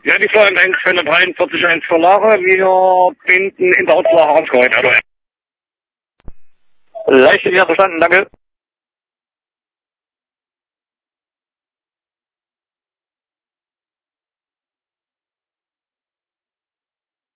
Ja, die Florian 1 für 43 1 für Lara. Wir binden in der Ortslache Ansgeheut. Hallo. Leicht, ja, verstanden, danke.